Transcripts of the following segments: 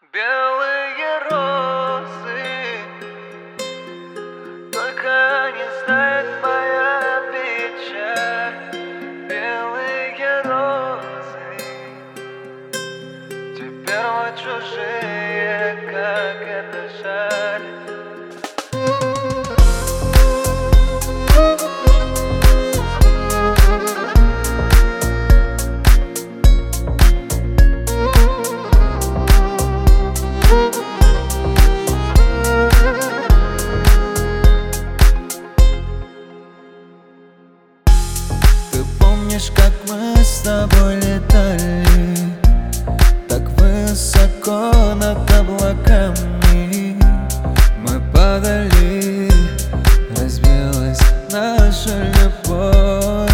Белые розы, только не знает моя печаль. Белые розы, теперь мы чужие, как это жаль. Помнишь, как мы с тобой летали так высоко над облаками? Мы падали, разбилась наша любовь.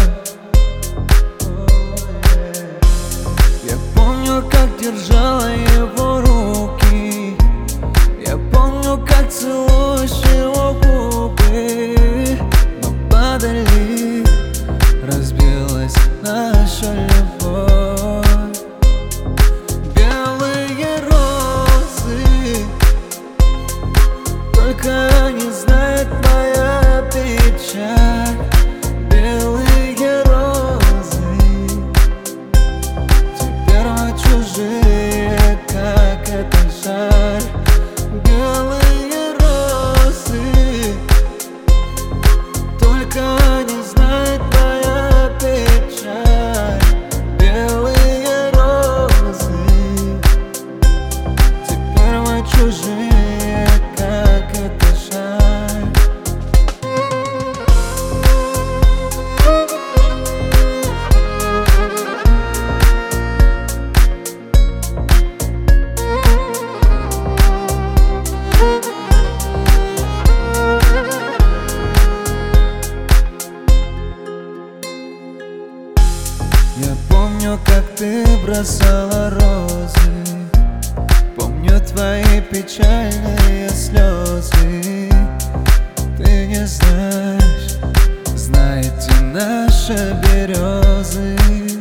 Я помню, как держала его руки, я помню, как целуешь его губы. Мы падали, разбилась наша любовь. Белые розы, только не знает моя печаль. Белые розы, теперь мы чужие, как это жаль. Белые розы, только не знает моя печаль. Белые розы, теперь мы чужие, как это жаль. Я помню, как ты бросала розы, помню твои печальные слезы. Ты не знаешь, знаете наши березы.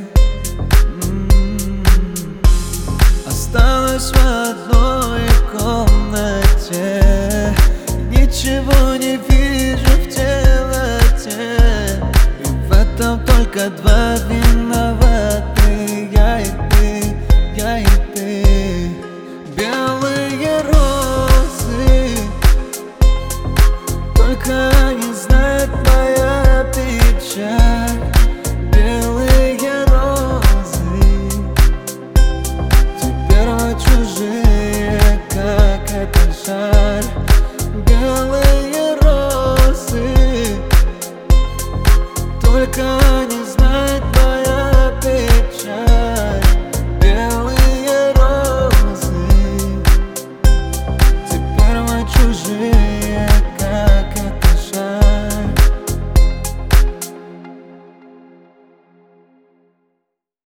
Осталась в одной комнате, ничего не вижу в темноте, и в этом только два виновата.